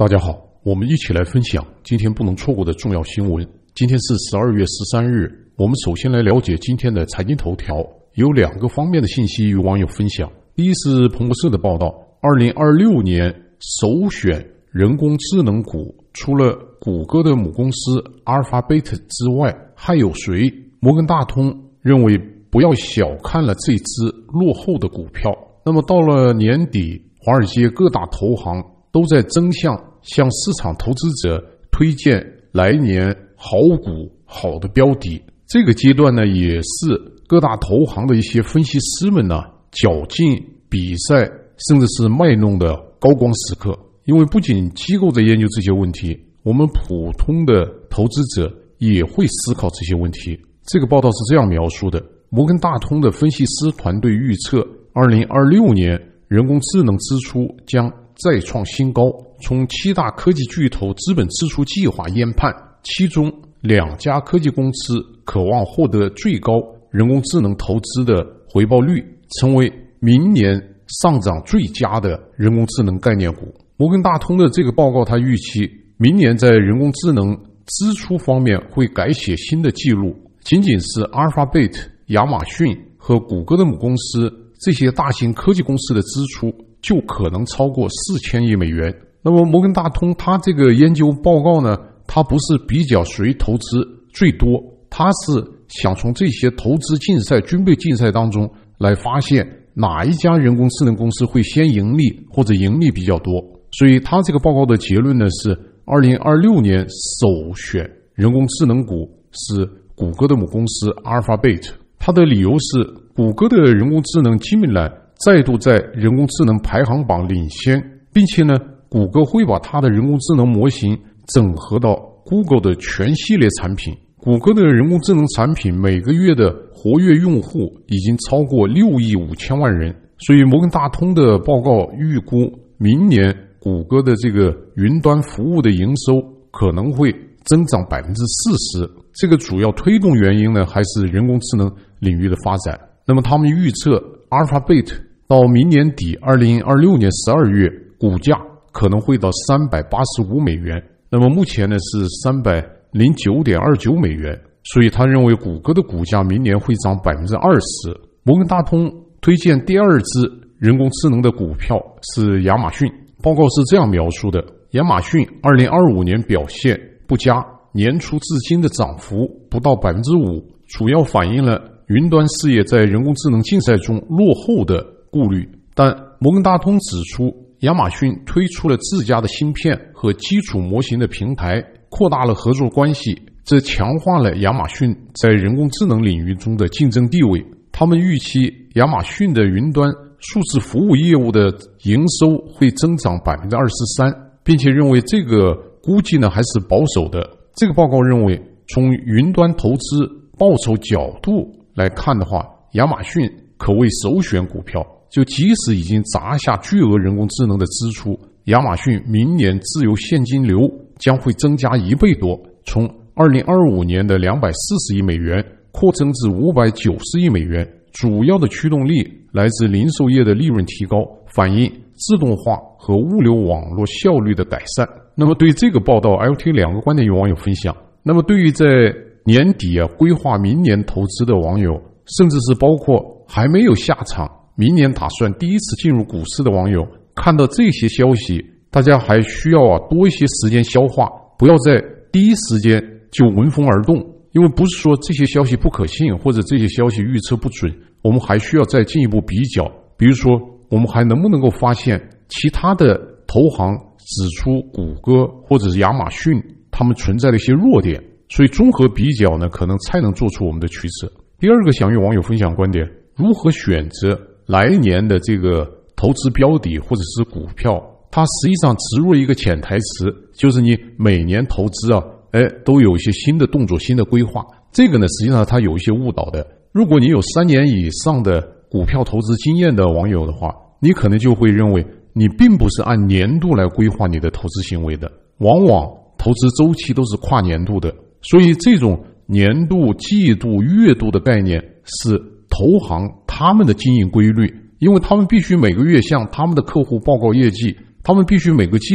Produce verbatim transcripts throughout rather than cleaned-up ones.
大家好，我们一起来分享今天不能错过的重要新闻。今天是十二月十三日，我们首先来了解今天的财经头条，有两个方面的信息与网友分享。第一是彭博社的报道，二零二六年首选人工智能股，除了谷歌的母公司 Alphabet 之外，还有谁？摩根大通认为不要小看了这只落后的股票。那么到了年底，华尔街各大投行都在争相向市场投资者推荐来年好股、好的标的。这个阶段呢，也是各大投行的一些分析师们呢绞尽比赛，甚至是卖弄的高光时刻。因为不仅机构在研究这些问题，我们普通的投资者也会思考这些问题。这个报道是这样描述的：摩根大通的分析师团队预测，二零二六年人工智能支出将再创新高。从七大科技巨头资本支出计划研判，其中两家科技公司渴望获得最高人工智能投资的回报率，成为明年上涨最佳的人工智能概念股。摩根大通的这个报告，它预期明年在人工智能支出方面会改写新的记录。仅仅是 Alphabet、亚马逊和谷歌的母公司这些大型科技公司的支出就可能超过四千亿美元。那么摩根大通它这个研究报告呢，它不是比较谁投资最多，它是想从这些投资竞赛、军备竞赛当中来发现哪一家人工智能公司会先盈利或者盈利比较多。所以它这个报告的结论呢是，二零二六年首选人工智能股是谷歌的母公司 Alphabet。 它的理由是，谷歌的人工智能机密栏再度在人工智能排行榜领先，并且呢，谷歌会把它的人工智能模型整合到 Google 的全系列产品。谷歌的人工智能产品每个月的活跃用户已经超过六亿五千万人，所以摩根大通的报告预估明年谷歌的这个云端服务的营收可能会增长 百分之四十。 这个主要推动原因呢，还是人工智能领域的发展。那么他们预测 Alphabet 到明年底二零二六年十二月股价可能会到三百八十五美元，那么目前呢是三百零九点二九美元，所以他认为谷歌的股价明年会涨 百分之二十。 摩根大通推荐第二只人工智能的股票是亚马逊。报告是这样描述的：亚马逊二零二五年表现不佳，年初至今的涨幅不到 百分之五， 主要反映了云端事业在人工智能竞赛中落后的顾虑。但摩根大通指出，亚马逊推出了自家的芯片和基础模型的平台，扩大了合作关系，这强化了亚马逊在人工智能领域中的竞争地位。他们预期亚马逊的云端数字服务业务的营收会增长 百分之二十三， 并且认为这个估计呢还是保守的。这个报告认为，从云端投资报酬角度来看的话，亚马逊可谓首选股票。就即使已经砸下巨额人工智能的支出，亚马逊明年自由现金流将会增加一倍多，从二零二五年的两百四十亿美元扩增至五百九十亿美元。主要的驱动力来自零售业的利润提高，反映自动化和物流网络效率的改善。那么对于这个报道 L T 两个观点与网友分享。那么对于在年底啊规划明年投资的网友，甚至是包括还没有下场明年打算第一次进入股市的网友，看到这些消息，大家还需要啊多一些时间消化，不要在第一时间就闻风而动。因为不是说这些消息不可信，或者这些消息预测不准，我们还需要再进一步比较。比如说，我们还能不能够发现其他的投行指出谷歌或者是亚马逊他们存在的一些弱点，所以综合比较呢，可能才能做出我们的取舍。第二个想与网友分享观点，如何选择来年的这个投资标的或者是股票，它实际上植入了一个潜台词，就是你每年投资啊哎，都有一些新的动作、新的规划。这个呢，实际上它有一些误导的。如果你有三年以上的股票投资经验的网友的话，你可能就会认为你并不是按年度来规划你的投资行为的，往往投资周期都是跨年度的。所以这种年度、季度、月度的概念是投行他们的经营规律，因为他们必须每个月向他们的客户报告业绩，他们必须每个季度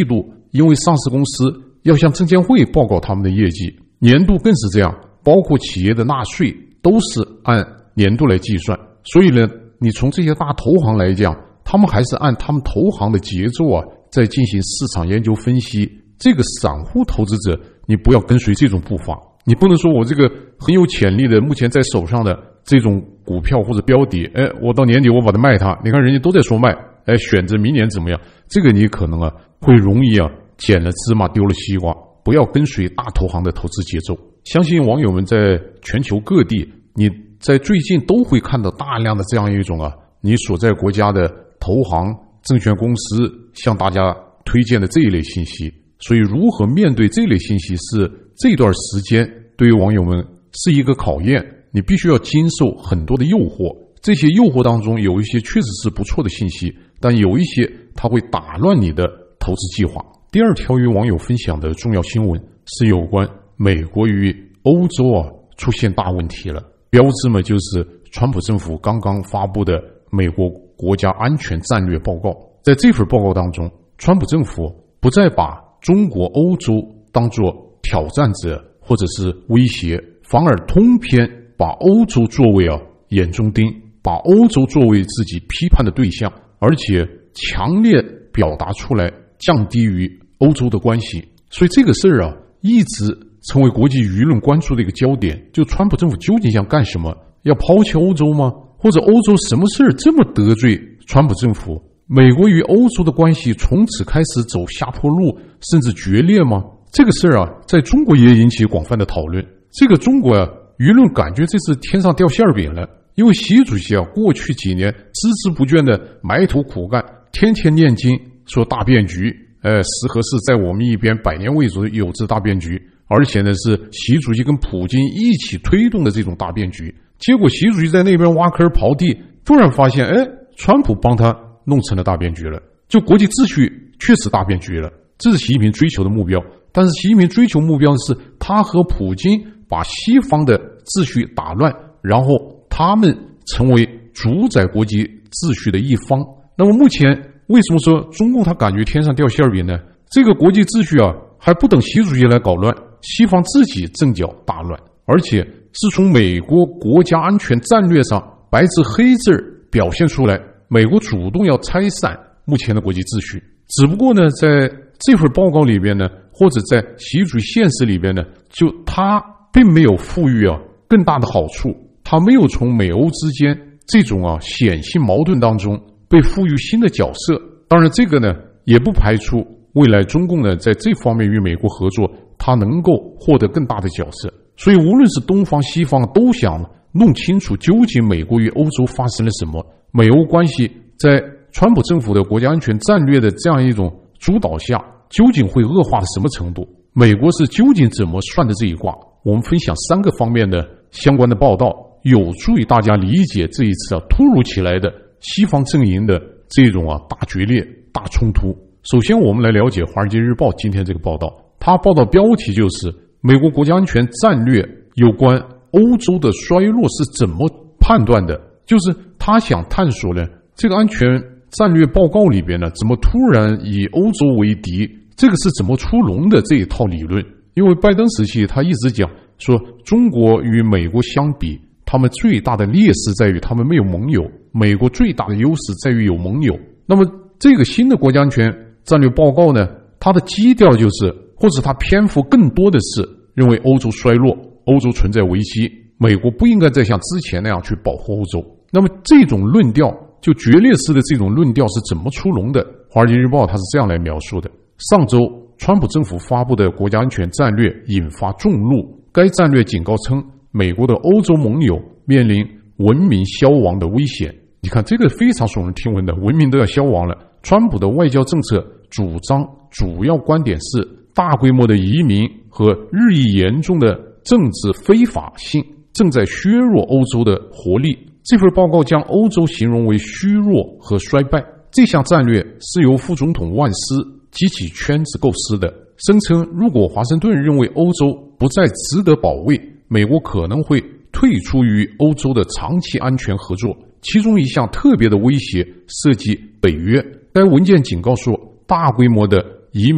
因为上市公司要向证监会报告他们的业绩，年度更是这样，包括企业的纳税都是按年度来计算。所以呢，你从这些大投行来讲，他们还是按他们投行的节奏啊，在进行市场研究分析。这个散户投资者，你不要跟随这种步伐，你不能说我这个很有潜力的，目前在手上的这种股票或者标的，哎，我到年底我把它卖它，你看人家都在说卖，哎，选择明年怎么样？这个你可能啊会容易啊捡了芝麻丢了西瓜，不要跟随大投行的投资节奏。相信网友们在全球各地，你在最近都会看到大量的这样一种啊，你所在国家的投行、证券公司向大家推荐的这一类信息。所以如何面对这类信息是这段时间对于网友们是一个考验，你必须要经受很多的诱惑，这些诱惑当中有一些确实是不错的信息，但有一些它会打乱你的投资计划。第二条与网友分享的重要新闻是有关美国与欧洲啊出现大问题了，标志嘛就是川普政府刚刚发布的美国国家安全战略报告。在这份报告当中，川普政府不再把中国、欧洲当作挑战者或者是威胁，反而通篇把欧洲作为啊眼中钉，把欧洲作为自己批判的对象，而且强烈表达出来降低与欧洲的关系。所以这个事儿啊，一直成为国际舆论关注的一个焦点。就川普政府究竟想干什么？要抛弃欧洲吗？或者欧洲什么事儿这么得罪川普政府？美国与欧洲的关系从此开始走下坡路，甚至决裂吗？这个事儿啊，在中国也引起广泛的讨论。这个中国啊，舆论感觉这是天上掉馅饼了，因为习主席啊，过去几年孜孜不倦的埋头苦干，天天念经，说大变局，呃，时和是在我们一边，百年未有有之大变局，而且呢是习主席跟普京一起推动的这种大变局。结果习主席在那边挖坑刨地，突然发现，哎，川普帮他弄成了大变局了，就国际秩序确实大变局了，这是习近平追求的目标。但是习近平追求目标是他和普京把西方的秩序打乱，然后他们成为主宰国际秩序的一方。那么目前为什么说中共他感觉天上掉馅饼呢？这个国际秩序啊，还不等习主席来搞乱，西方自己阵脚大乱，而且是从美国国家安全战略上白纸黑字表现出来，美国主动要拆散目前的国际秩序。只不过呢，在这份报告里边呢，或者在习主席现实里边呢，就他并没有赋予啊更大的好处，他没有从美欧之间这种啊显性矛盾当中被赋予新的角色。当然这个呢也不排除未来中共呢在这方面与美国合作，他能够获得更大的角色。所以无论是东方西方都想弄清楚究竟美国与欧洲发生了什么，美欧关系在川普政府的国家安全战略的这样一种主导下究竟会恶化到什么程度，美国是究竟怎么算的这一卦。我们分享三个方面的相关的报道，有助于大家理解这一次啊突如其来的西方阵营的这种啊大决裂、大冲突。首先我们来了解华尔街日报今天这个报道，它报道标题就是美国国家安全战略有关欧洲的衰落是怎么判断的，就是他想探索呢这个安全战略报告里边呢怎么突然以欧洲为敌，这个是怎么出笼的这一套理论。因为拜登时期他一直讲说中国与美国相比，他们最大的劣势在于他们没有盟友，美国最大的优势在于有盟友。那么这个新的国家安全战略报告呢，它的基调就是或者它篇幅更多的是认为欧洲衰落，欧洲存在危机，美国不应该再像之前那样去保护欧洲。那么这种论调，就决裂式的这种论调是怎么出笼的？华尔街日报它是这样来描述的：上周川普政府发布的国家安全战略引发众怒，该战略警告称美国的欧洲盟友面临文明消亡的危险。你看这个非常耸人听闻的，文明都要消亡了。川普的外交政策主张主要观点是大规模的移民和日益严重的政治非法性正在削弱欧洲的活力。这份报告将欧洲形容为虚弱和衰败。这项战略是由副总统万斯及其圈子构思的，声称如果华盛顿认为欧洲不再值得保卫，美国可能会退出于欧洲的长期安全合作。其中一项特别的威胁涉及北约。该文件警告说，大规模的移民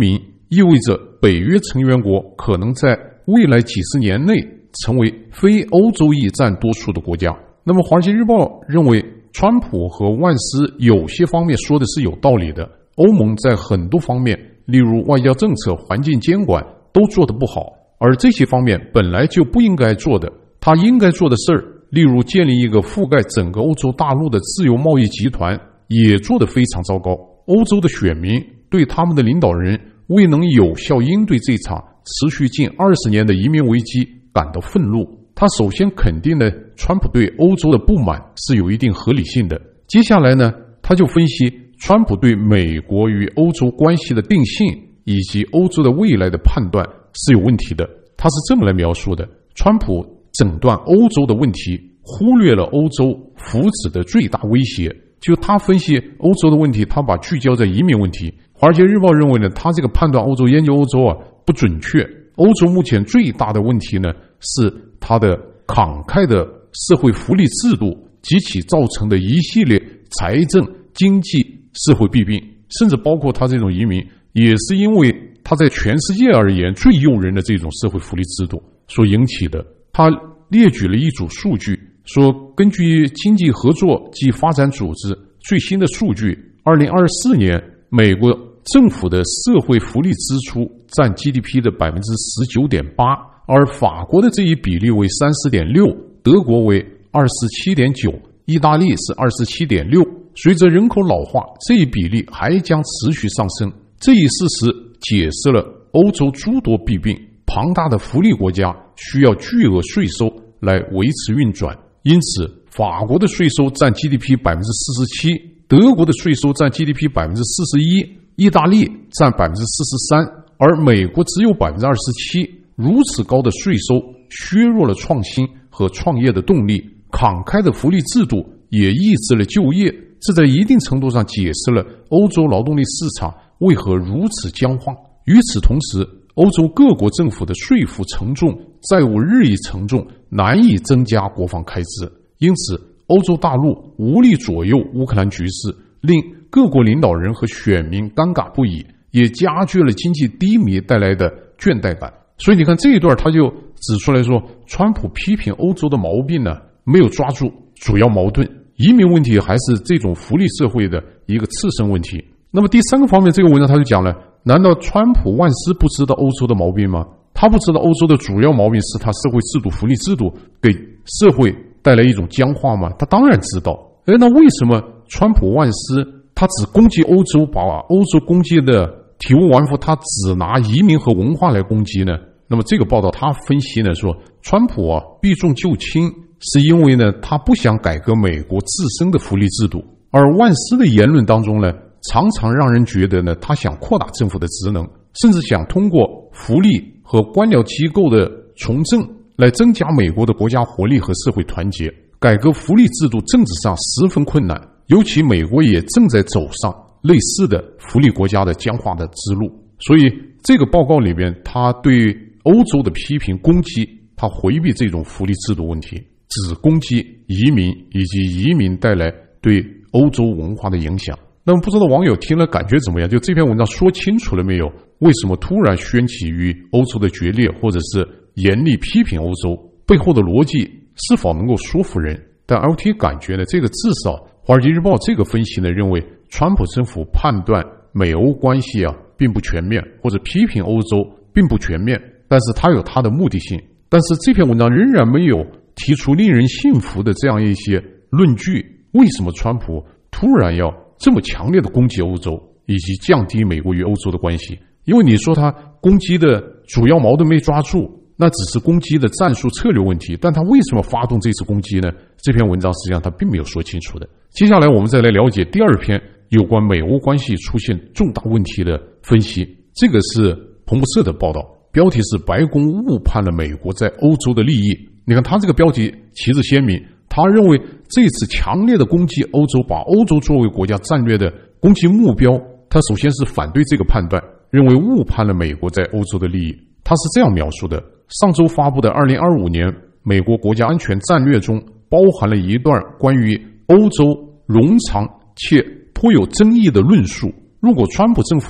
意味着北约成员国可能在未来几十年内成为非欧洲裔占多数的国家。那么《华尔街日报》认为，川普和万斯有些方面说的是有道理的。欧盟在很多方面，例如外交政策、环境监管都做得不好，而这些方面本来就不应该做的。他应该做的事儿，例如建立一个覆盖整个欧洲大陆的自由贸易集团，也做得非常糟糕。欧洲的选民对他们的领导人未能有效应对这场持续近二十年的移民危机感到愤怒。他首先肯定了川普对欧洲的不满是有一定合理性的。接下来呢，他就分析川普对美国与欧洲关系的定性以及欧洲的未来的判断是有问题的。他是这么来描述的：川普诊断欧洲的问题，忽略了欧洲福祉的最大威胁。就他分析欧洲的问题，他把聚焦在移民问题。华尔街日报认为呢，他这个判断欧洲、研究欧洲啊不准确。欧洲目前最大的问题呢，是它的慷慨的社会福利制度及其造成的一系列财政、经济、社会弊病，甚至包括他这种移民，也是因为他在全世界而言最诱人的这种社会福利制度所引起的。他列举了一组数据，说根据经济合作及发展组织最新的数据，二零二四年美国政府的社会福利支出占 G D P 的 百分之十九点八， 而法国的这一比例为 三十点六， 德国为 二十七点九， 意大利是 二十七点六。 随着人口老化，这一比例还将持续上升。这一事实解释了欧洲诸多弊病，庞大的福利国家需要巨额税收来维持运转，因此法国的税收占 G D P 百分之四十七， 德国的税收占 G D P 百分之四十一， 意大利占 百分之四十三， 而美国只有 百分之二十七。 如此高的税收削弱了创新和创业的动力，慷慨的福利制度也抑制了就业，这在一定程度上解释了欧洲劳动力市场为何如此僵化。与此同时，欧洲各国政府的税负沉重，债务日益沉重，难以增加国防开支，因此欧洲大陆无力左右乌克兰局势，令各国领导人和选民尴尬不已，也加剧了经济低迷带来的倦怠感。所以你看这一段他就指出来说，川普批评欧洲的毛病呢，没有抓住主要矛盾，移民问题还是这种福利社会的一个次生问题。那么第三个方面，这个文章他就讲了，难道川普万斯不知道欧洲的毛病吗？他不知道欧洲的主要毛病是他社会制度、福利制度给社会带来一种僵化吗？他当然知道。哎，那为什么川普万斯他只攻击欧洲，把欧洲攻击的体无完肤，他只拿移民和文化来攻击呢？那么这个报道他分析呢说，川普啊避重就轻，是因为呢他不想改革美国自身的福利制度，而万斯的言论当中呢，常常让人觉得呢他想扩大政府的职能，甚至想通过福利和官僚机构的从政来增加美国的国家活力和社会团结。改革福利制度政治上十分困难，尤其美国也正在走上类似的福利国家的僵化的之路。所以这个报告里边，他对欧洲的批评攻击，他回避这种福利制度问题，只攻击移民以及移民带来对欧洲文化的影响。那么不知道网友听了感觉怎么样？就这篇文章说清楚了没有？为什么突然掀起与欧洲的决裂，或者是严厉批评欧洲？背后的逻辑是否能够说服人？但 L T 感觉呢，这个至少华尔街日报这个分析呢，认为川普政府判断美欧关系啊并不全面，或者批评欧洲并不全面，但是他有他的目的性。但是这篇文章仍然没有提出令人信服的这样一些论据。为什么川普突然要这么强烈的攻击欧洲，以及降低美国与欧洲的关系？因为你说他攻击的主要矛盾没抓住，那只是攻击的战术策略问题，但他为什么发动这次攻击呢？这篇文章实际上他并没有说清楚的。接下来我们再来了解第二篇有关美欧关系出现重大问题的分析。这个是彭博社的报道，标题是白宫误判了美国在欧洲的利益。你看他这个标题旗帜鲜明，他认为这次强烈的攻击欧洲，把欧洲作为国家战略的攻击目标，他首先是反对这个判断，认为误判了美国在欧洲的利益。他是这样描述的：上周发布的二零二五年美国国家安全战略中包含了一段关于欧洲冗长且颇有争议的论述。如果川普政府中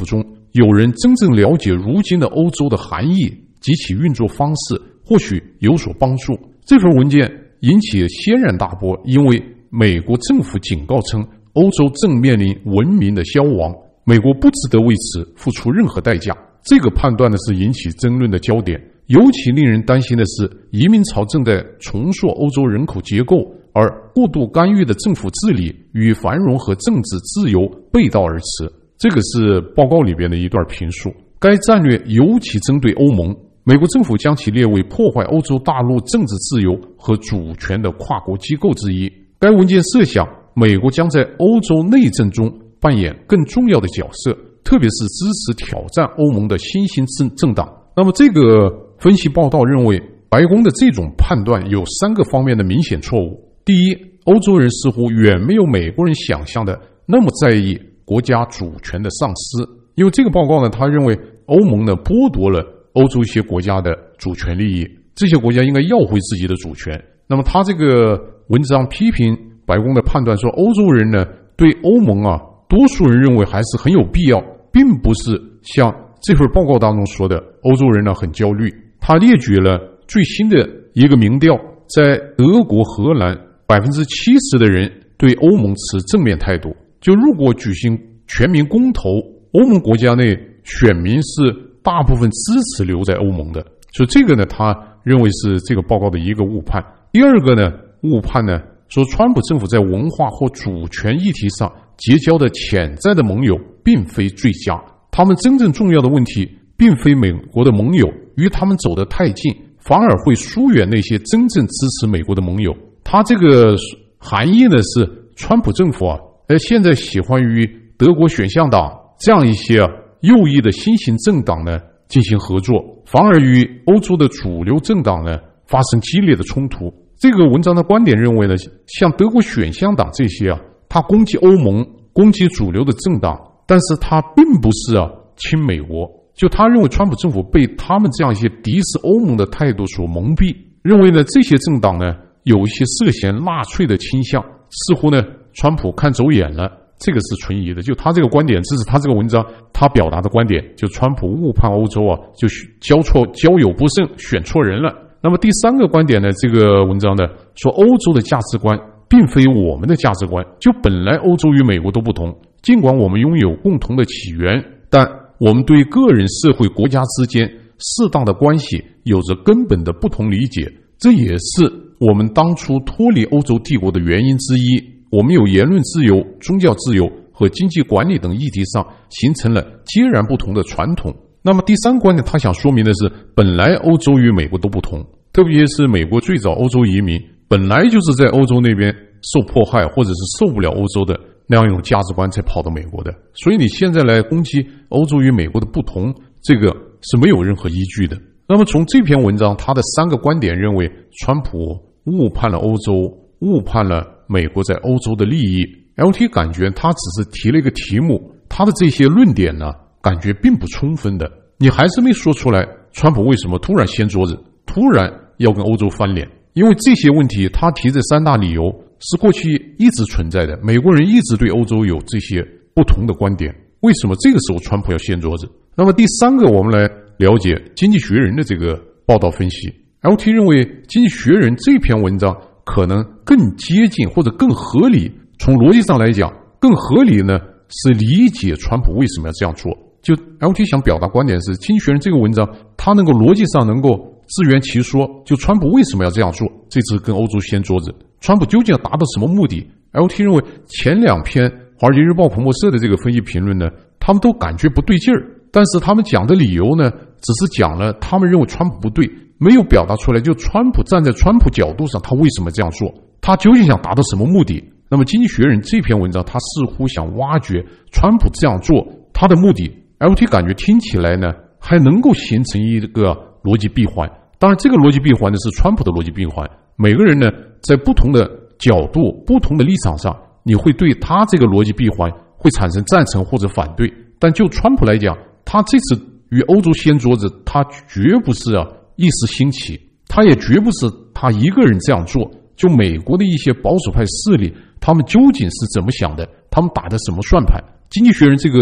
有人真正了解如今的欧洲的含义及其运作方式，或许有所帮助。这份文件引起轩然大波，因为美国政府警告称欧洲正面临文明的消亡，美国不值得为此付出任何代价。这个判断呢是引起争论的焦点。尤其令人担心的是，移民潮正在重塑欧洲人口结构，而过度干预的政府治理与繁荣和政治自由背道而驰。这个是报告里边的一段评述。该战略尤其针对欧盟，美国政府将其列为破坏欧洲大陆政治自由和主权的跨国机构之一。该文件设想，美国将在欧洲内政中扮演更重要的角色，特别是支持挑战欧盟的新兴政政党。那么这个分析报道认为，白宫的这种判断有三个方面的明显错误。第一，欧洲人似乎远没有美国人想象的那么在意国家主权的丧失，因为这个报告呢，他认为欧盟呢剥夺了欧洲一些国家的主权利益，这些国家应该要回自己的主权。那么他这个文章批评白宫的判断说，欧洲人呢对欧盟啊，多数人认为还是很有必要，并不是像这份报告当中说的欧洲人呢很焦虑。他列举了最新的一个民调，在德国、荷兰 百分之七十 的人对欧盟持正面态度。就如果举行全民公投，欧盟国家内选民是大部分支持留在欧盟的，所以这个呢，他认为是这个报告的一个误判。第二个呢，误判呢说川普政府在文化或主权议题上结交的潜在的盟友并非最佳，他们真正重要的问题并非美国的盟友与他们走得太近，反而会疏远那些真正支持美国的盟友。他这个含义呢是，川普政府啊，呃，现在喜欢与德国选项党这样一些啊右翼的新型政党呢进行合作，反而与欧洲的主流政党呢发生激烈的冲突。这个文章的观点认为呢，像德国选项党这些啊，他攻击欧盟，攻击主流的政党，但是他并不是啊亲美国。就他认为川普政府被他们这样一些敌视欧盟的态度所蒙蔽，认为呢这些政党呢有一些涉嫌纳粹的倾向，似乎呢川普看走眼了，这个是存疑的。就他这个观点，这是他这个文章他表达的观点，就川普误判欧洲啊，就交错交友不慎，选错人了。那么第三个观点呢，这个文章呢说欧洲的价值观并非我们的价值观，就本来欧洲与美国都不同，尽管我们拥有共同的起源，但我们对个人、社会、国家之间适当的关系有着根本的不同理解，这也是我们当初脱离欧洲帝国的原因之一。我们有言论自由、宗教自由和经济管理等议题上形成了截然不同的传统。那么第三观点，他想说明的是，本来欧洲与美国都不同，特别是美国最早欧洲移民本来就是在欧洲那边受迫害，或者是受不了欧洲的那样一种价值观才跑到美国的。所以你现在来攻击欧洲与美国的不同，这个是没有任何依据的。那么从这篇文章他的三个观点认为，川普误判了欧洲，误判了美国在欧洲的利益。 L T 感觉他只是提了一个题目，他的这些论点呢感觉并不充分的，你还是没说出来川普为什么突然掀桌子，突然要跟欧洲翻脸。因为这些问题他提这三大理由是过去一直存在的，美国人一直对欧洲有这些不同的观点，为什么这个时候川普要掀桌子？那么第三个，我们来了解经济学人的这个报道分析。 L T 认为经济学人这篇文章可能更接近或者更合理，从逻辑上来讲更合理呢是理解川普为什么要这样做。就 L T 想表达观点是，经济学人这个文章他能够逻辑上能够自圆其说，就川普为什么要这样做，这次跟欧洲掀桌子，川普究竟要达到什么目的。 L T 认为前两篇华尔街日报彭博社的这个分析评论呢，他们都感觉不对劲儿，但是他们讲的理由呢只是讲了他们认为川普不对，没有表达出来就川普站在川普角度上他为什么这样做，他究竟想达到什么目的。那么经济学人这篇文章他似乎想挖掘川普这样做他的目的。 L T 感觉听起来呢还能够形成一个逻辑闭环，当然这个逻辑闭环呢是川普的逻辑闭环，每个人呢在不同的角度不同的立场上，你会对他这个逻辑闭环会产生赞成或者反对。但就川普来讲，他这次与欧洲掀桌子，他绝不是啊一时兴起，他也绝不是他一个人这样做，就美国的一些保守派势力他们究竟是怎么想的，他们打的什么算盘。经济学人这个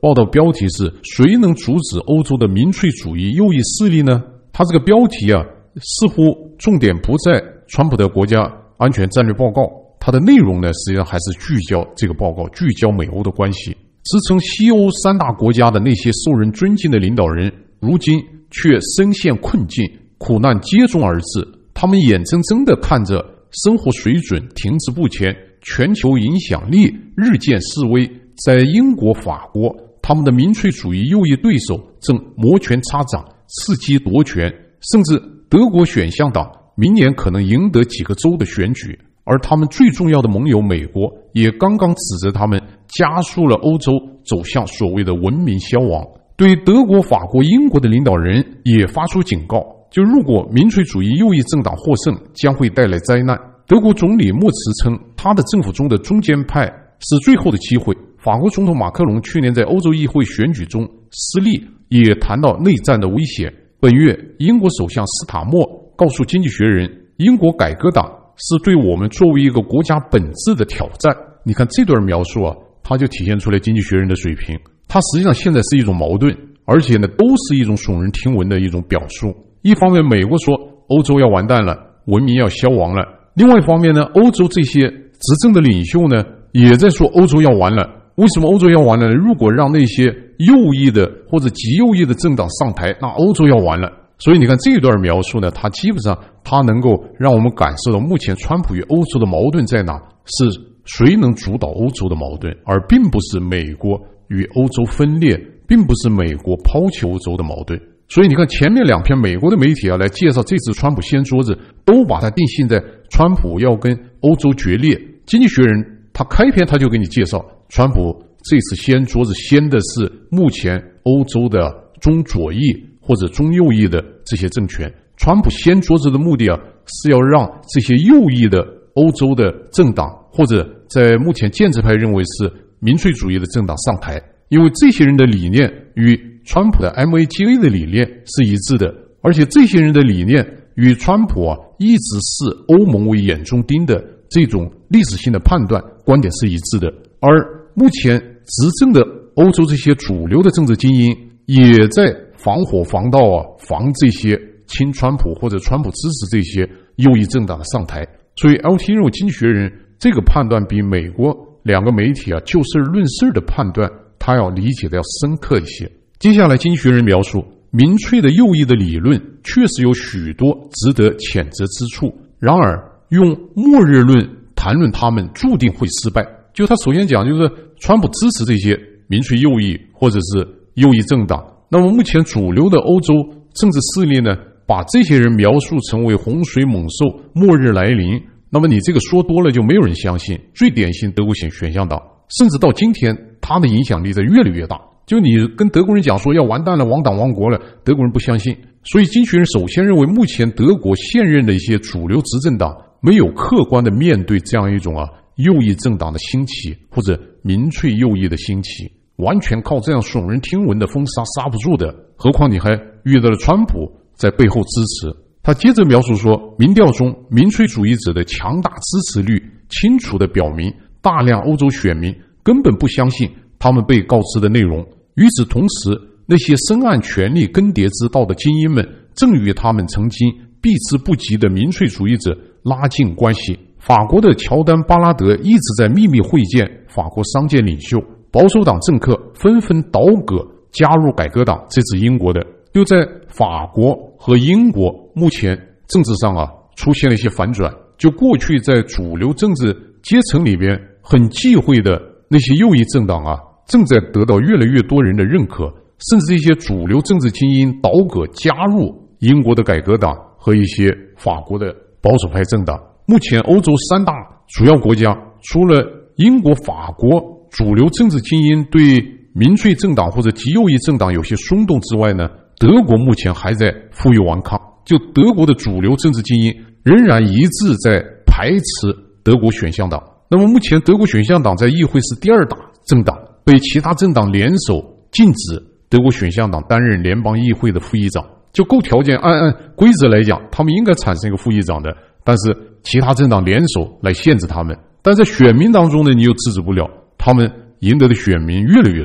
报道标题是谁能阻止欧洲的民粹主义右翼势力呢？它这个标题啊，似乎重点不在川普的国家安全战略报告，它的内容呢，实际上还是聚焦这个报告，聚焦美欧的关系。支撑西欧三大国家的那些受人尊敬的领导人，如今却深陷困境，苦难接踵而至。他们眼睁睁地看着生活水准停滞不前，全球影响力日渐式微。在英国、法国，他们的民粹主义右翼对手正摩拳擦掌，伺机夺权，甚至德国选项党明年可能赢得几个州的选举，而他们最重要的盟友美国也刚刚指责他们加速了欧洲走向所谓的文明消亡。对德国、法国、英国的领导人也发出警告，就如果民粹主义右翼政党获胜，将会带来灾难。德国总理默茨称，他的政府中的中间派是最后的机会。法国总统马克龙去年在欧洲议会选举中失利，也谈到内战的危险。本月，英国首相斯塔默告诉《经济学人》，英国改革党是对我们作为一个国家本质的挑战。你看这段描述啊，它就体现出来《经济学人》的水平。它实际上现在是一种矛盾，而且呢，都是一种耸人听闻的一种表述。一方面，美国说欧洲要完蛋了，文明要消亡了；另外一方面呢，欧洲这些执政的领袖呢，也在说欧洲要完了。为什么欧洲要完了呢？如果让那些右翼的或者极右翼的政党上台，那欧洲要完了。所以你看这一段描述呢，它基本上它能够让我们感受到目前川普与欧洲的矛盾在哪，是谁能主导欧洲的矛盾，而并不是美国与欧洲分裂，并不是美国抛弃欧洲的矛盾。所以你看前面两篇美国的媒体啊来介绍这次川普掀桌子，都把它定性在川普要跟欧洲决裂。经济学人他开篇他就给你介绍，川普这次掀桌子掀的是目前欧洲的中左翼或者中右翼的这些政权。川普掀桌子的目的啊，是要让这些右翼的欧洲的政党，或者在目前建制派认为是民粹主义的政党上台，因为这些人的理念与川普的 M A G A 的理念是一致的，而且这些人的理念与川普啊一直视欧盟为眼中钉的这种历史性的判断观点是一致的。而目前执政的欧洲这些主流的政治精英也在防火防盗啊，防这些亲川普或者川普支持这些右翼政党的上台。所以 L T 认为经济学人这个判断比美国两个媒体啊就事论事的判断，他要理解的要深刻一些。接下来经济学人描述，民粹的右翼的理论确实有许多值得谴责之处，然而用末日论谈论他们注定会失败。就他首先讲，就是川普支持这些民粹右翼或者是右翼政党，那么目前主流的欧洲政治势力呢，把这些人描述成为洪水猛兽，末日来临，那么你这个说多了就没有人相信。最典型德国选选项党，甚至到今天他的影响力在越来越大。就你跟德国人讲说要完蛋了，亡党亡国了，德国人不相信。所以经济学人首先认为，目前德国现任的一些主流执政党没有客观的面对这样一种啊右翼政党的兴起，或者民粹右翼的兴起，完全靠这样耸人听闻的封杀杀不住的。何况你还遇到了川普在背后支持。他接着描述说，民调中民粹主义者的强大支持率清楚地表明，大量欧洲选民根本不相信他们被告知的内容。与此同时，那些深谙权力更迭之道的精英们正与他们曾经避之不及的民粹主义者拉近关系。法国的乔丹·巴拉德一直在秘密会见法国商界领袖，保守党政客纷纷倒戈加入改革党，这是英国的。就在法国和英国目前政治上啊出现了一些反转，就过去在主流政治阶层里边很忌讳的那些右翼政党啊，正在得到越来越多人的认可，甚至一些主流政治精英倒戈加入英国的改革党和一些法国的保守派政党。目前欧洲三大主要国家，除了英国、法国主流政治精英对民粹政党或者极右翼政党有些松动之外呢，德国目前还在负隅顽抗。就德国的主流政治精英仍然一致在排斥德国选项党。那么目前德国选项党在议会是第二大政党，被其他政党联手禁止德国选项党担任联邦议会的副议长。就够条件，按按规则来讲，他们应该产生一个副议长的，但是其他政党联手来限制他们。但在选民当中呢，你又制止不了，他们赢得的选民越来越多。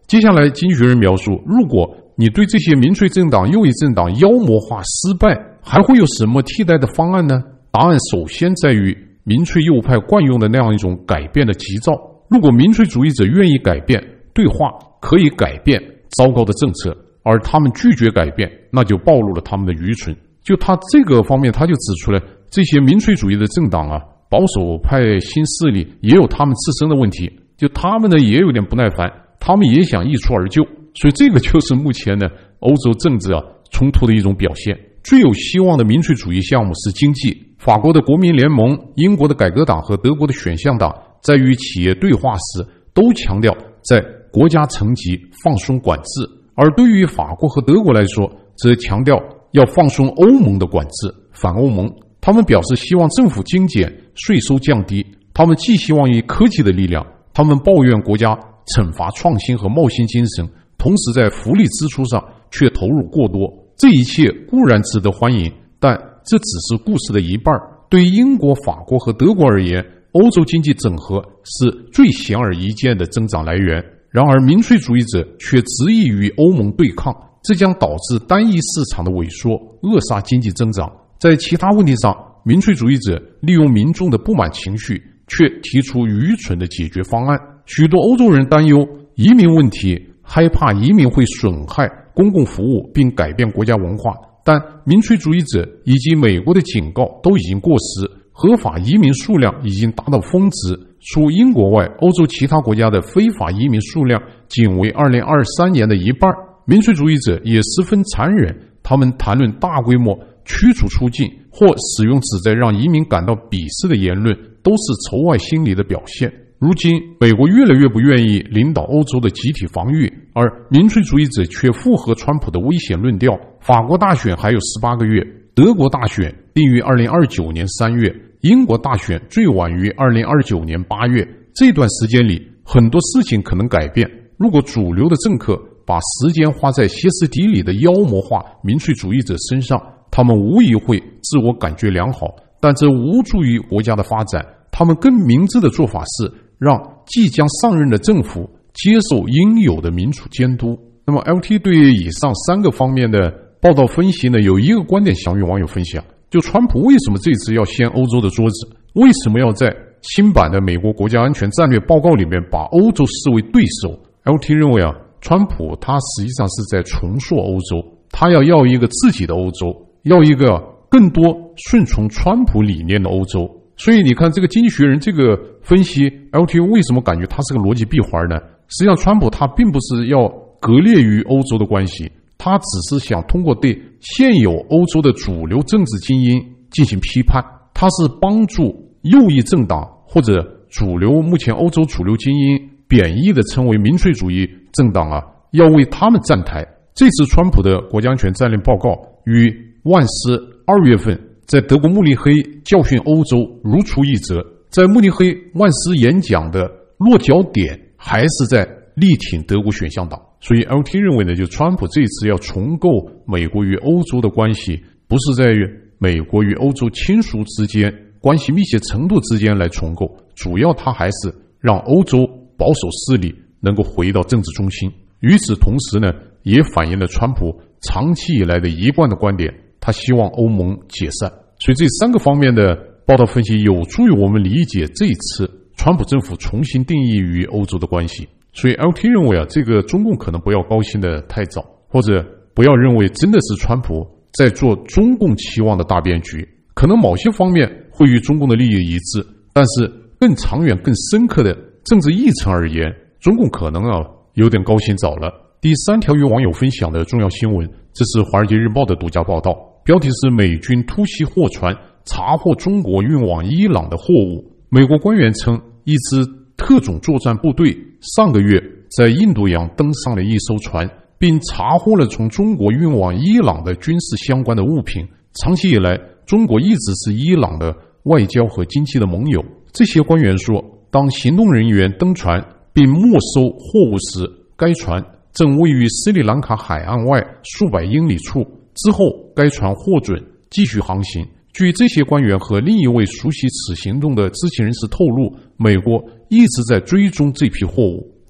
接下来经济学人描述，如果你对这些民粹政党、右翼政党妖魔化失败，还会有什么替代的方案呢？答案首先在于民粹右派惯用的那样一种改变的急躁。如果民粹主义者愿意改变，对话可以改变糟糕的政策，而他们拒绝改变，那就暴露了他们的愚蠢。就他这个方面，他就指出了这些民粹主义的政党啊，保守派新势力也有他们自身的问题，就他们呢也有点不耐烦，他们也想一蹴而就。所以这个就是目前呢欧洲政治啊冲突的一种表现。最有希望的民粹主义项目是经济，法国的国民联盟、英国的改革党和德国的选项党在与企业对话时都强调在国家层级放松管制，而对于法国和德国来说，则强调要放松欧盟的管制，反欧盟。他们表示希望政府精简，税收降低，他们寄希望于科技的力量，他们抱怨国家惩罚创新和冒险精神，同时在福利支出上却投入过多。这一切固然值得欢迎，但这只是故事的一半。对于英国、法国和德国而言，欧洲经济整合是最显而易见的增长来源。然而民粹主义者却执意与欧盟对抗，这将导致单一市场的萎缩，扼杀经济增长。在其他问题上，民粹主义者利用民众的不满情绪，却提出愚蠢的解决方案。许多欧洲人担忧移民问题，害怕移民会损害公共服务并改变国家文化，但民粹主义者以及美国的警告都已经过时，合法移民数量已经达到峰值。除英国外，欧洲其他国家的非法移民数量仅为二零二三年的一半。民粹主义者也十分残忍，他们谈论大规模驱逐出境或使用旨在让移民感到鄙视的言论，都是仇外心理的表现。如今美国越来越不愿意领导欧洲的集体防御，而民粹主义者却附和川普的危险论调。法国大选还有十八个月，德国大选定于二零二九年三月，英国大选最晚于二零二九年八月。这段时间里很多事情可能改变。如果主流的政客把时间花在歇斯底里的妖魔化民粹主义者身上，他们无疑会自我感觉良好，但这无助于国家的发展。他们更明智的做法是让即将上任的政府接受应有的民主监督。那么 L T 对以上三个方面的报道分析呢，有一个观点想与网友分享，就川普为什么这次要掀欧洲的桌子，为什么要在新版的美国国家安全战略报告里面把欧洲视为对手。 L T 认为啊，川普他实际上是在重塑欧洲，他要要一个自己的欧洲，要一个更多顺从川普理念的欧洲。所以你看这个经济学人这个分析 L T 为什么感觉他是个逻辑闭环呢？实际上川普他并不是要割裂于欧洲的关系，他只是想通过对现有欧洲的主流政治精英进行批判，他是帮助右翼政党或者主流目前欧洲主流精英贬义的称为民粹主义政党啊，要为他们站台。这次川普的国家安全战略报告与万斯二月份在德国慕尼黑教训欧洲如出一辙。在慕尼黑，万斯演讲的落脚点还是在力挺德国选项党。所以 L T 认为呢，就川普这次要重构美国与欧洲的关系，不是在于美国与欧洲亲属之间关系密切程度之间来重构，主要他还是让欧洲保守势力能够回到政治中心。与此同时呢，也反映了川普长期以来的一贯的观点，他希望欧盟解散。所以这三个方面的报道分析有助于我们理解这一次川普政府重新定义与欧洲的关系。所以 L T 认为啊，这个中共可能不要高兴的太早，或者不要认为真的是川普在做中共期望的大变局，可能某些方面会与中共的利益一致，但是更长远更深刻的政治议程而言，中共可能啊有点高兴早了。第三条与网友分享的重要新闻，这是华尔街日报的独家报道，标题是美军突袭货船查获中国运往伊朗的货物。美国官员称，一支特种作战部队上个月在印度洋登上了一艘船，并查获了从中国运往伊朗的军事相关的物品。长期以来，中国一直是伊朗的外交和经济的盟友。这些官员说，当行动人员登船并没收货物时，该船正位于斯里兰卡海岸外数百英里处，之后该船获准继续航行。据这些官员和另一位熟悉此行动的知情人士透露，美国一直在追踪这批货物。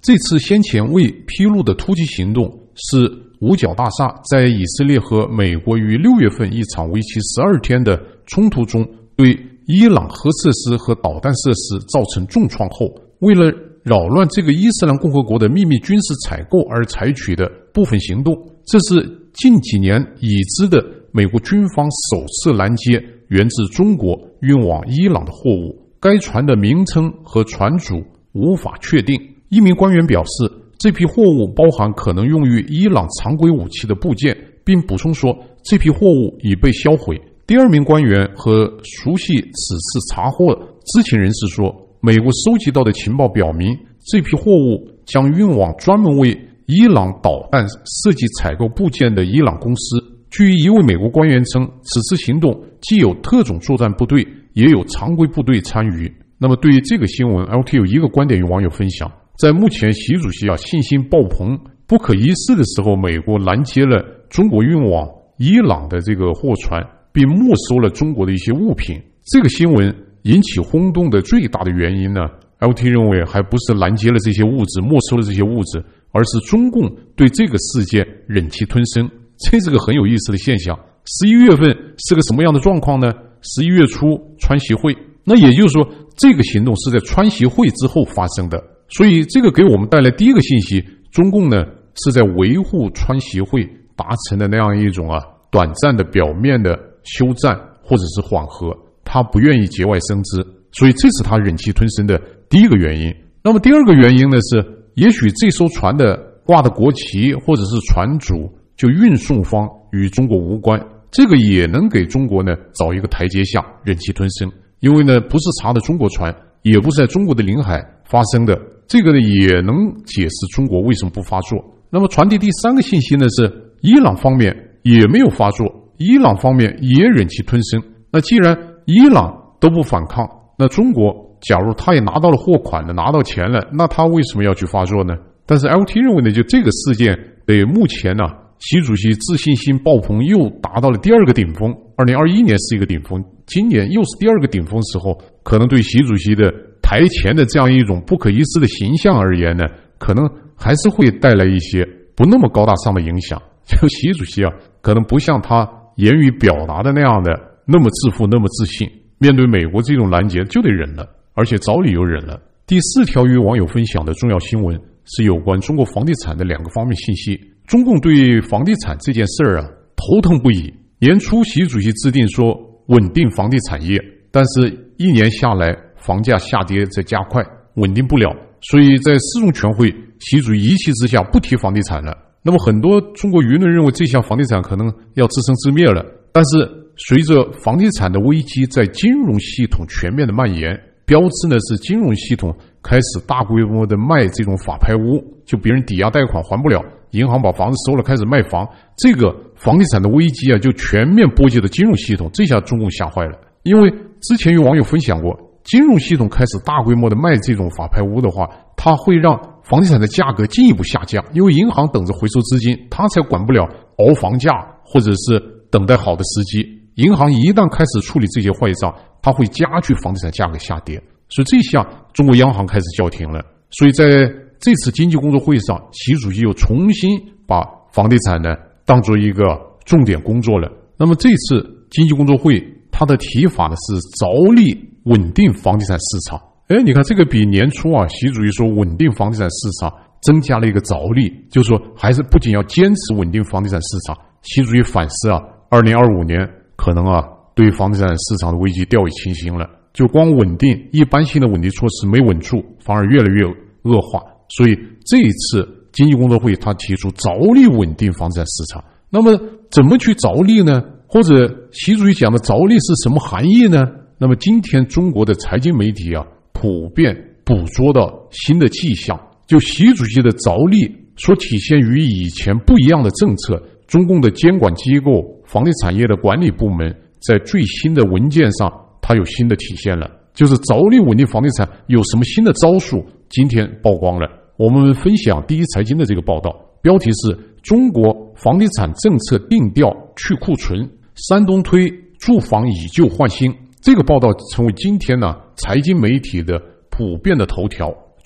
这次先前未披露的突击行动是五角大厦在以色列和美国于六月份一场为期十二天的冲突中对伊朗核设施和导弹设施造成重创后，为了扰乱这个伊斯兰共和国的秘密军事采购而采取的部分行动。这是近几年已知的美国军方首次拦截源自中国运往伊朗的货物，该船的名称和船主无法确定。一名官员表示，这批货物包含可能用于伊朗常规武器的部件，并补充说这批货物已被销毁。第二名官员和熟悉此次查获知情人士说，美国收集到的情报表明，这批货物将运往专门为伊朗导弹设计采购部件的伊朗公司。据一位美国官员称，此次行动既有特种作战部队，也有常规部队参与。那么对于这个新闻 L T 有一个观点与网友分享，在目前习主席啊信心爆棚不可一世的时候，美国拦截了中国运往伊朗的这个货船，并没收了中国的一些物品。这个新闻引起轰动的最大的原因呢 L T 认为还不是拦截了这些物质，没收了这些物质，而是中共对这个事件忍气吞声。这是个很有意思的现象。十一月份是个什么样的状况呢？十一月初川习会，那也就是说这个行动是在川习会之后发生的，所以这个给我们带来第一个信息，中共呢是在维护川习会达成的那样一种啊短暂的表面的休战或者是缓和，他不愿意节外生枝，所以这是他忍气吞声的第一个原因。那么第二个原因呢是，也许这艘船的挂的国旗或者是船主就运送方与中国无关，这个也能给中国呢找一个台阶下，忍气吞声。因为呢不是查的中国船，也不是在中国的领海发生的，这个呢也能解释中国为什么不发作。那么传递第三个信息呢是，伊朗方面也没有发作，伊朗方面也忍气吞声。那既然伊朗都不反抗，那中国假如他也拿到了货款了，拿到钱了，那他为什么要去发作呢？但是 L T 认为呢，就这个事件对目前呢、啊，习主席自信心爆棚又达到了第二个顶峰。二零二一年是一个顶峰，今年又是第二个顶峰时候，可能对习主席的台前的这样一种不可一世的形象而言呢，可能还是会带来一些不那么高大上的影响。就习主席啊，可能不像他言语表达的那样的那么自负，那么自信，面对美国这种拦截就得忍了，而且早理由忍了。第四条与网友分享的重要新闻是有关中国房地产的两个方面信息。中共对房地产这件事儿啊头疼不已。年初习主席制定说稳定房地产业，但是一年下来房价下跌在加快，稳定不了，所以在四中全会习主席一气之下不提房地产了。那么很多中国舆论认为这项房地产可能要自生自灭了，但是随着房地产的危机在金融系统全面的蔓延，标志呢是金融系统开始大规模的卖这种法拍屋，就别人抵押贷款还不了，银行把房子收了开始卖房，这个房地产的危机啊就全面波及了金融系统，这下中共吓坏了。因为之前有网友分享过，金融系统开始大规模的卖这种法拍屋的话，它会让房地产的价格进一步下降，因为银行等着回收资金，它才管不了熬房价或者是等待好的时机。银行一旦开始处理这些坏账，它会加剧房地产价格下跌，所以这下中国央行开始叫停了。所以在这次经济工作会上，习主席又重新把房地产呢当作一个重点工作了。那么这次经济工作会它的提法呢是着力稳定房地产市场。哎，你看这个比年初啊习主席说稳定房地产市场增加了一个着力，就是说还是不仅要坚持稳定房地产市场，习主席反思啊二零二五年可能啊对房地产市场的危机掉以轻心了，就光稳定一般性的稳定措施没稳住，反而越来越恶化。所以这一次经济工作会他提出着力稳定房地产市场。那么怎么去着力呢？或者习主席讲的着力是什么含义呢？那么今天中国的财经媒体啊普遍捕捉到新的迹象，就习主席的着力所体现于以前不一样的政策，中共的监管机构房地产业的管理部门在最新的文件上它有新的体现了，就是着力稳定房地产有什么新的招数，今天曝光了。我们分享第一财经的这个报道，标题是中国房地产政策定调去库存，山东推住房以旧换新。这个报道成为今天呢财经媒体的普遍的头条。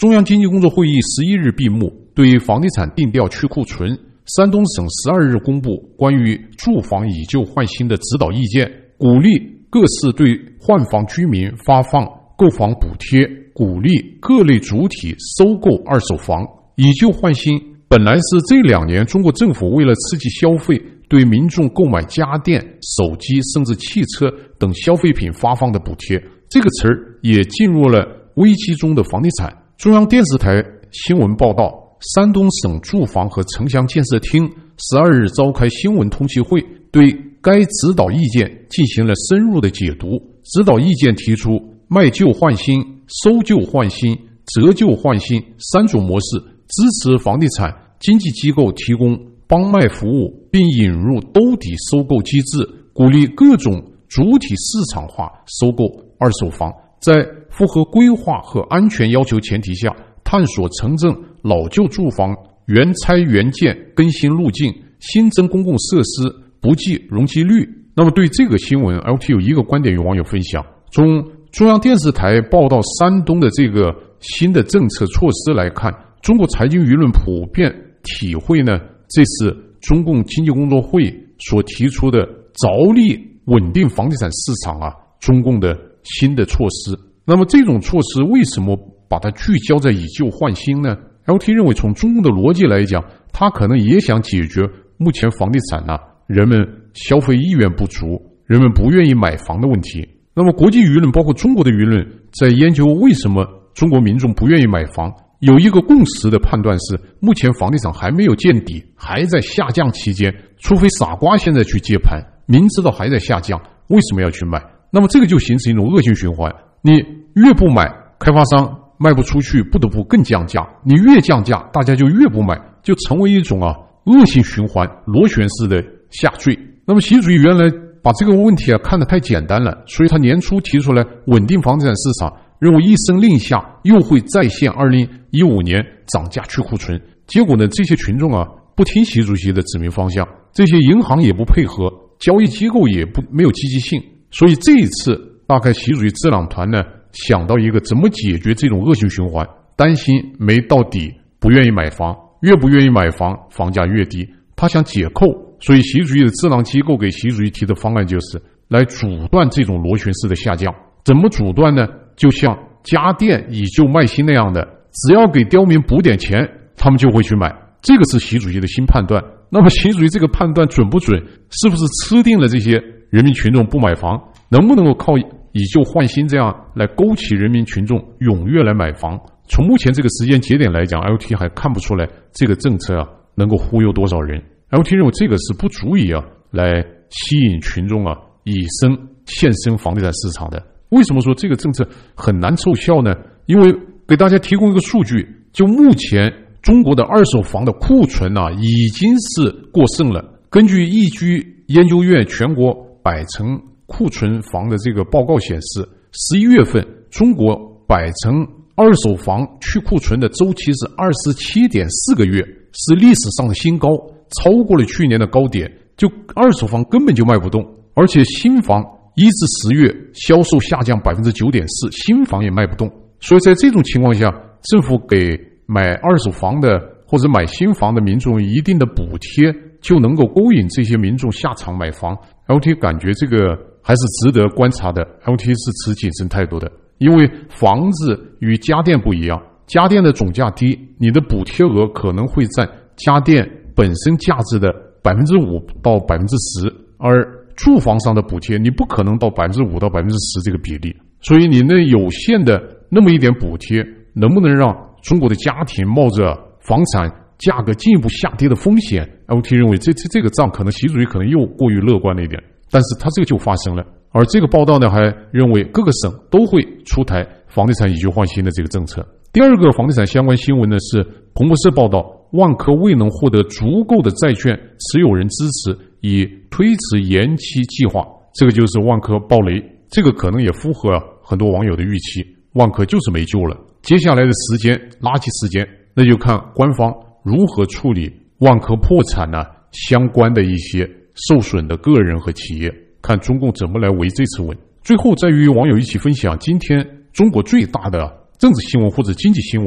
中央经济工作会议十一日闭幕，对房地产定调去库存。山东省十二日公布关于住房以旧换新的指导意见，鼓励各市对换房居民发放购房补贴，鼓励各类主体收购二手房。以旧换新本来是这两年中国政府为了刺激消费，对民众购买家电、手机甚至汽车等消费品发放的补贴，这个词儿也进入了危机中的房地产。中央电视台新闻报道，山东省住房和城乡建设厅十二日召开新闻通气会，对该指导意见进行了深入的解读。指导意见提出，卖旧换新、收旧换新、折旧换新三种模式，支持房地产经纪机构提供帮卖服务，并引入兜底收购机制，鼓励各种主体市场化收购二手房，在符合规划和安全要求前提下，探索城镇老旧住房原拆原建更新路径，新增公共设施不计容积率。那么对这个新闻 L T 有一个观点与网友分享，从中央电视台报道山东的这个新的政策措施来看，中国财经舆论普遍体会呢，这是中共经济工作会所提出的着力稳定房地产市场啊，中共的新的措施。那么这种措施为什么把它聚焦在以旧换新呢？ L T 认为，从中共的逻辑来讲，他可能也想解决目前房地产啊人们消费意愿不足，人们不愿意买房的问题。那么国际舆论包括中国的舆论在研究为什么中国民众不愿意买房，有一个共识的判断是，目前房地产还没有见底，还在下降期间，除非傻瓜现在去接盘，明知道还在下降，为什么要去买？那么这个就形成一种恶性循环，你越不买，开发商卖不出去，不得不更降价，你越降价，大家就越不买，就成为一种啊恶性循环，螺旋式的下坠。那么习主席原来把这个问题啊看得太简单了，所以他年初提出来稳定房地产市场，认为一声令下又会再现二零一五年涨价去库存。结果呢，这些群众啊不听习主席的指明方向，这些银行也不配合，交易机构也不没有积极性，所以这一次大概习主席智囊团呢想到一个怎么解决这种恶性循环，担心没到底，不愿意买房，越不愿意买房，房价越低，他想解扣。所以习主席的智囊机构给习主席提的方案就是来阻断这种螺旋式的下降。怎么阻断呢？就像家电以旧卖新那样的，只要给刁民补点钱，他们就会去买。这个是习主席的新判断。那么习主席这个判断准不准？是不是吃定了这些人民群众不买房？能不能够靠以旧换新这样来勾起人民群众踊跃来买房？从目前这个时间节点来讲， L T 还看不出来这个政策啊能够忽悠多少人。 L T 认为这个是不足以啊来吸引群众啊以身现身房地产市场的。为什么说这个政策很难奏效呢？因为给大家提供一个数据，就目前中国的二手房的库存啊已经是过剩了。根据易居研究院全国百城库存房的这个报告显示，十一月份中国百城二手房去库存的周期是 二十七点四个月，是历史上的新高，超过了去年的高点，就二手房根本就卖不动。而且新房一至十月销售下降 百分之九点四， 新房也卖不动。所以在这种情况下，政府给买二手房的或者买新房的民众一定的补贴，就能够勾引这些民众下场买房。 L T 感觉这个还是值得观察的。 L T 是持谨慎态度的，因为房子与家电不一样，家电的总价低，你的补贴额可能会占家电本身价值的 百分之五到百分之十， 而住房上的补贴你不可能到 百分之五到百分之十 这个比例。所以你那有限的那么一点补贴，能不能让中国的家庭冒着房产价格进一步下跌的风险？ L T 认为这这这个账可能习主席可能又过于乐观了一点，但是他这个就发生了。而这个报道呢还认为各个省都会出台房地产以旧换新的这个政策。第二个房地产相关新闻呢是彭博社报道，万科未能获得足够的债券持有人支持，已推迟延期计划。这个就是万科爆雷，这个可能也符合很多网友的预期，万科就是没救了。接下来的时间垃圾时间，那就看官方如何处理万科破产呢、啊、相关的一些受损的个人和企业，看中共怎么来维这次稳。最后再与网友一起分享今天中国最大的政治新闻或者经济新闻，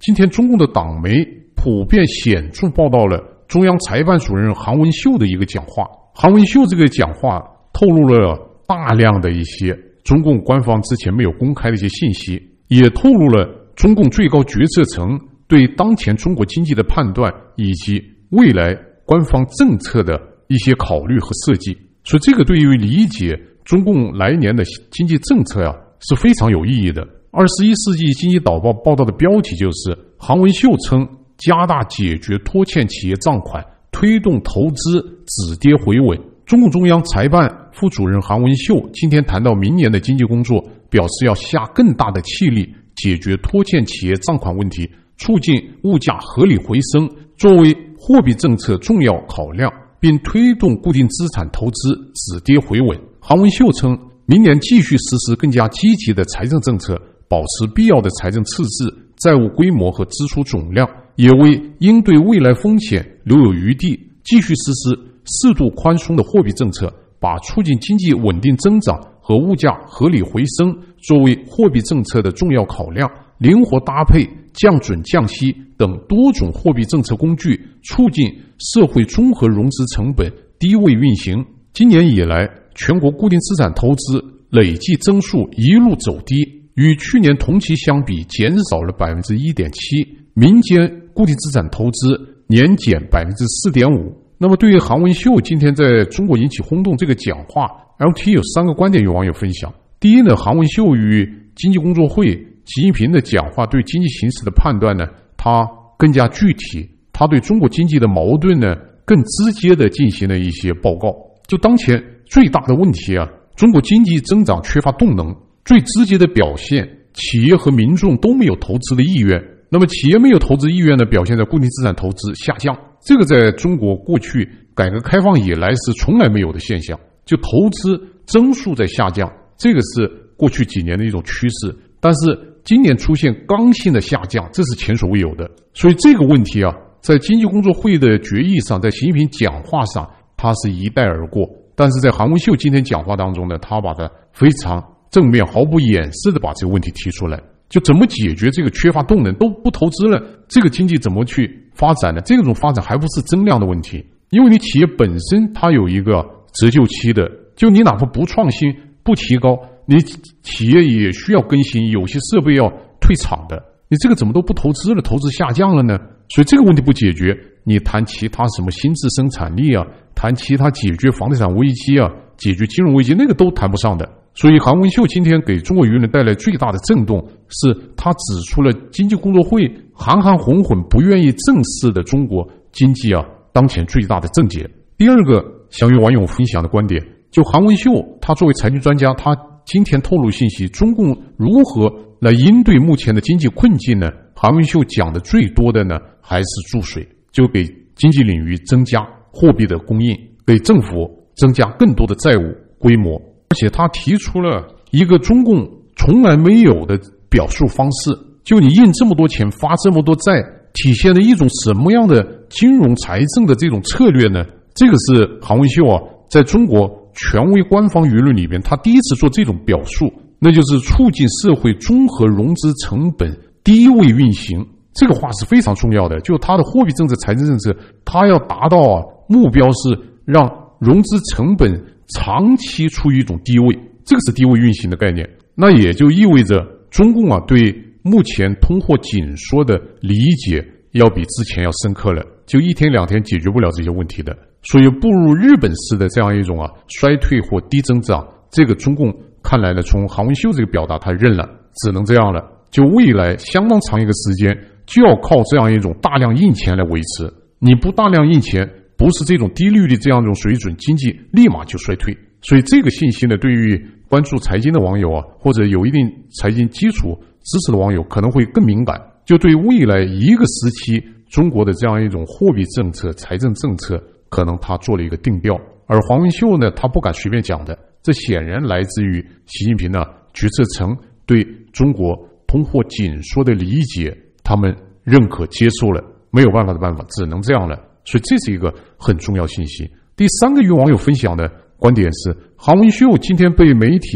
今天中共的党媒普遍显著报道了中央财办主任韩文秀的一个讲话。韩文秀这个讲话透露了大量的一些中共官方之前没有公开的一些信息，也透露了中共最高决策层对当前中国经济的判断以及未来官方政策的一些考虑和设计。所以这个对于理解中共来年的经济政策呀、啊、是非常有意义的。二十一世纪经济导报报道的标题就是韩文秀称加大解决拖欠企业账款，推动投资止跌回稳。中共中央财办副主任韩文秀今天谈到明年的经济工作，表示要下更大的气力解决拖欠企业账款问题，促进物价合理回升，作为货币政策重要考量，并推动固定资产投资止跌回稳。韩文秀称，明年继续实施更加积极的财政政策，保持必要的财政赤字、债务规模和支出总量，也为应对未来风险留有余地，继续实施适度宽松的货币政策，把促进经济稳定增长和物价合理回升作为货币政策的重要考量，灵活搭配降准降息等多种货币政策工具，促进社会综合融资成本低位运行。今年以来，全国固定资产投资累计增速一路走低，与去年同期相比减少了 百分之一点七， 民间固定资产投资年减 百分之四点五。 那么对于韩文秀今天在中国引起轰动这个讲话， L T 有三个观点与网友分享。第一呢，韩文秀与经济工作会习近平的讲话对经济形势的判断呢，他更加具体，他对中国经济的矛盾呢更直接的进行了一些报告。就当前最大的问题啊，中国经济增长缺乏动能，最直接的表现，企业和民众都没有投资的意愿。那么企业没有投资意愿呢，表现在固定资产投资下降，这个在中国过去改革开放以来是从来没有的现象，就投资增速在下降，这个是过去几年的一种趋势，但是今年出现刚性的下降，这是前所未有的。所以这个问题啊，在经济工作会的决议上，在习近平讲话上他是一带而过，但是在韩文秀今天讲话当中呢，他把它非常正面毫不掩饰的把这个问题提出来，就怎么解决这个缺乏动能，都不投资了，这个经济怎么去发展呢？这种发展还不是增量的问题，因为你企业本身它有一个折旧期的，就你哪怕不创新不提高，你企业也需要更新，有些设备要退场的，你这个怎么都不投资了，投资下降了呢？所以这个问题不解决，你谈其他什么新质生产力啊，谈其他解决房地产危机啊，解决金融危机，那个都谈不上的。所以韩文秀今天给中国舆论带来最大的震动，是他指出了经济工作会含含混混不愿意正视的中国经济啊当前最大的症结。第二个想与网友分享的观点，就韩文秀他作为财经专家，他今天透露信息，中共如何来应对目前的经济困境呢？韩文秀讲的最多的呢还是注水，就给经济领域增加货币的供应，给政府增加更多的债务规模。而且他提出了一个中共从来没有的表述方式，就你印这么多钱发这么多债，体现了一种什么样的金融财政的这种策略呢？这个是韩文秀啊在中国权威官方舆论里边他第一次做这种表述，那就是促进社会综合融资成本低位运行。这个话是非常重要的，就他的货币政策财政政策，他要达到啊目标是让融资成本长期处于一种低位，这个是低位运行的概念。那也就意味着中共啊对目前通货紧缩的理解要比之前要深刻了，就一天两天解决不了这些问题的，所以步入日本式的这样一种啊衰退或低增长，这个中共看来呢，从韩文秀这个表达他认了，只能这样了，就未来相当长一个时间就要靠这样一种大量印钱来维持，你不大量印钱，不是这种低利率这样一种水准，经济立马就衰退。所以这个信息呢，对于关注财经的网友啊，或者有一定财经基础知识的网友可能会更敏感，就对未来一个时期中国的这样一种货币政策财政政策可能他做了一个定调。而黄文秀呢，他不敢随便讲的，这显然来自于习近平呢决策层对中国通货紧缩的理解，他们认可接受了，没有办法的办法，只能这样了。所以这是一个很重要信息。第三个与网友分享的观点是，韩文秀今天被媒体普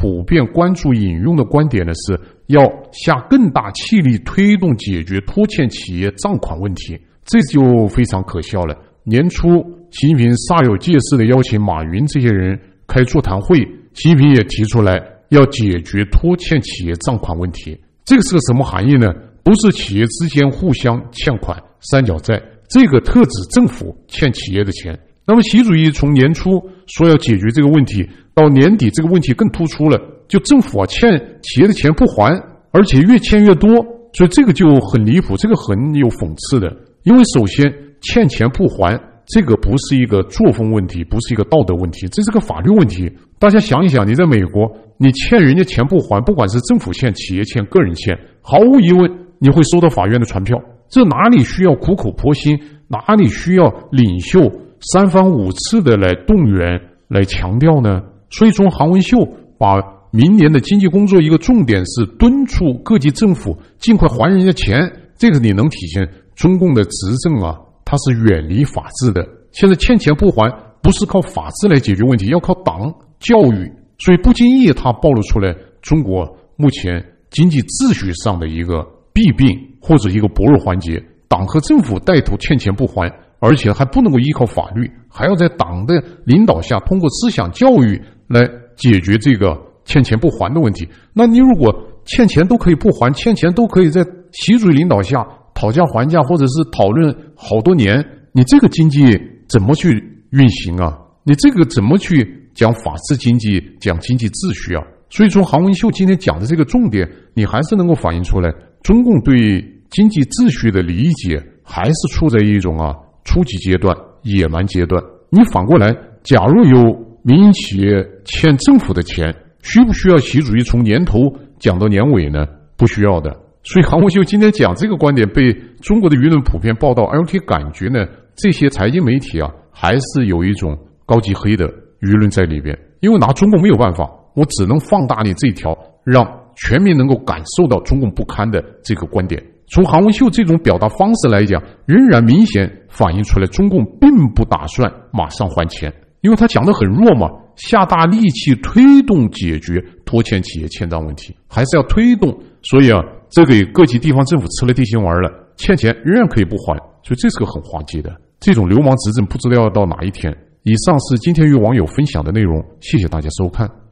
普遍关注引用的观点呢，是要下更大气力推动解决拖欠企业账款问题，这就非常可笑了。年初，习近平煞有介事地邀请马云这些人开座谈会，习近平也提出来要解决拖欠企业账款问题。这个是个什么含义呢？不是企业之间互相欠款三角债，这个特指政府欠企业的钱。那么习主席从年初说要解决这个问题，到年底这个问题更突出了，就政府啊欠企业的钱不还，而且越欠越多，所以这个就很离谱，这个很有讽刺的。因为首先欠钱不还，这个不是一个作风问题，不是一个道德问题，这是个法律问题。大家想一想，你在美国，你欠人家钱不还，不管是政府欠、企业欠、个人欠，毫无疑问你会收到法院的传票。这哪里需要苦口婆心，哪里需要领袖三番五次的来动员来强调呢？所以从韩文秀把明年的经济工作一个重点是敦促各级政府尽快还人家钱，这个你能体现中共的执政啊，它是远离法治的。现在欠钱不还不是靠法治来解决问题，要靠党教育。所以不经意它暴露出来中国目前经济秩序上的一个弊病或者一个薄弱环节，党和政府带头欠钱不还，而且还不能够依靠法律，还要在党的领导下通过思想教育来解决这个欠钱不还的问题。那你如果欠钱都可以不还，欠钱都可以在习主席领导下讨价还价，或者是讨论好多年，你这个经济怎么去运行啊？你这个怎么去讲法治经济，讲经济秩序啊？所以从韩文秀今天讲的这个重点，你还是能够反映出来，中共对经济秩序的理解还是处在一种啊初级阶段、野蛮阶段。你反过来，假如有民营企业欠政府的钱，需不需要习主席从年头讲到年尾呢？不需要的。所以韩文秀今天讲这个观点被中国的舆论普遍报道，而且感觉呢，这些财经媒体啊还是有一种高级黑的舆论在里边。因为拿中共没有办法，我只能放大你这一条，让全民能够感受到中共不堪的这个观点。从韩文秀这种表达方式来讲，仍然明显反映出来中共并不打算马上还钱，因为他讲得很弱嘛，下大力气推动解决拖欠企业欠账问题，还是要推动。所以啊，这给各级地方政府吃了定心丸了，欠钱仍然可以不还，所以这是个很滑稽的。这种流氓执政不知道要到哪一天。以上是今天与网友分享的内容，谢谢大家收看。